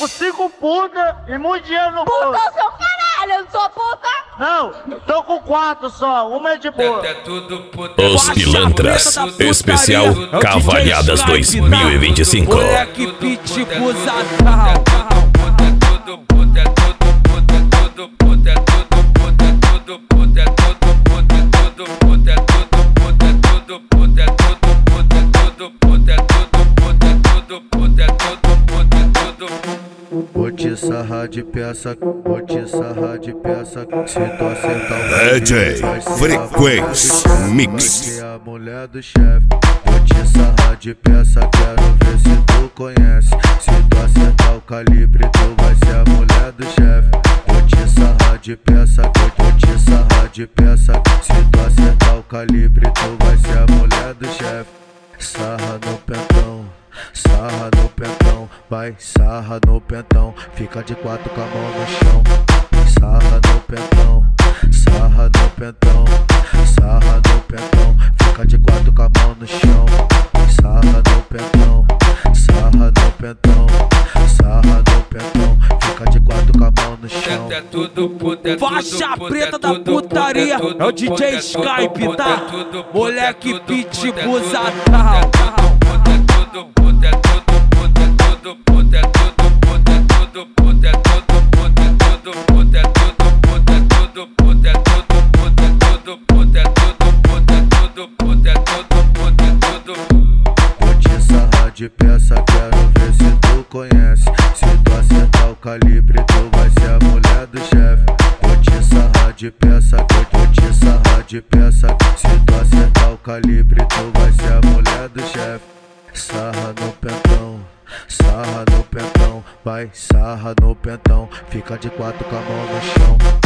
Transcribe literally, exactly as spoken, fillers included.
com cinco putas e muito dinheiro no bolso. Puta, seu caralho, eu não sou puta. Não, tô com quatro só, uma é de boa. É tudo puta. Os Pilantras, especial Cavalhadas dois mil e vinte e cinco. Moleque pitbull Zatal. Vou te sarrar de peça, vou te sarrar de peça. Se tu acertar o D J Frequência Mix. é a mulher do chefe. Vou te sarrar de peça, quero ver se tu conhece. Se tu acertar o calibre, tu vai ser a mulher do chefe. Vou te sarrar de peça, vou te sarrar de peça. Se tu acertar o calibre, tu vai ser a mulher do chefe. Sarra no pentão, sarra no pentão, vai, sarra no pentão, fica de quatro com a mão no chão. Sarra no pentão, sarra no pentão, sarra no pentão, fica de quatro com a mão no chão. Sarra no pentão, sarra no pentão, sarra no pentão, fica de quatro com a mão no chão. É tudo puta, é tudo Faixa puta, preta é da tudo putaria, puta, é o D J tudo Skype, puta, tá? é tudo puta, Moleque é tudo puta, pitbull é tudo Zatal. puta, é tudo puta, é tudo puta, é tudo puta, é tudo puta, é tudo puta, é tudo puta, é tudo puta, é tudo puta, é tudo puta, é tudo puta, é tudo puta, é tudo puta, é tudo puta, é tudo puta. Vou te sarrar de peça, quero ver se tu conhece. Se tu acertar o calibre, tu vai ser a mulher do chefe. Vou te sarrar de peça, vou te sarrar de peça. Se tu acertar o calibre, tu vai ser a mulher do chefe. Sarra no pentão, sarra no pentão, vai, sarra no pentão, fica de quatro com a mão no chão.